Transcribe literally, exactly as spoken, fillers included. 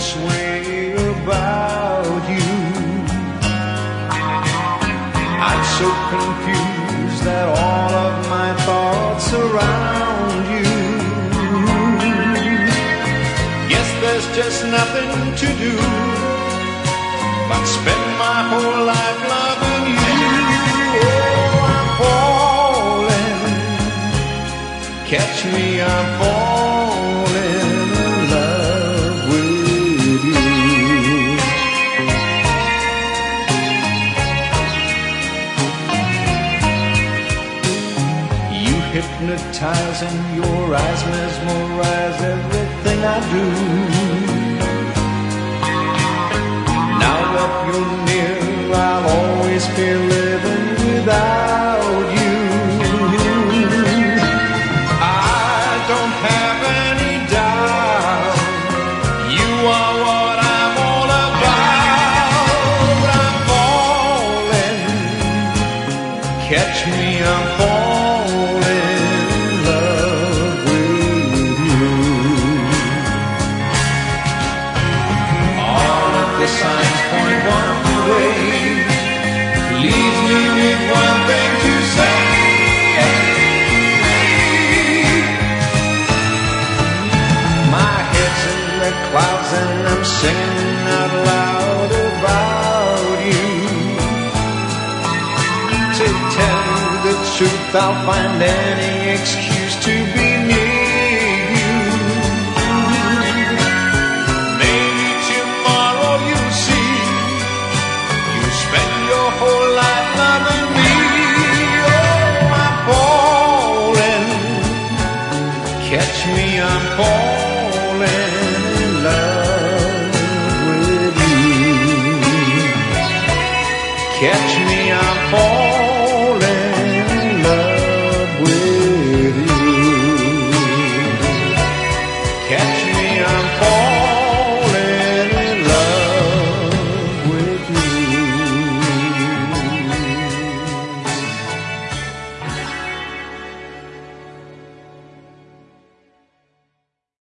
this way about you. I'm so confused that all of my thoughts surround you. Yes, there's just nothing to do but spend my whole life loving you. Oh, I'm falling, catch me, I'm falling in love with you. You hypnotize and your eyes mesmerize everything I do. Now that you're near, I'll always fear living without you. I don't have any doubt you are what I'm all about. I'm falling, catch me, I'm falling in love with you. All of the signs point one way, leaves me with one thing to say. My head's in red clouds and I'm singing out loud about you. To tell you the truth, I'll find any excuse to be near you. Maybe tomorrow you'll see, you spend your whole life loving me. Oh, I'm falling, catch me, I'm falling in love with you. Catch me,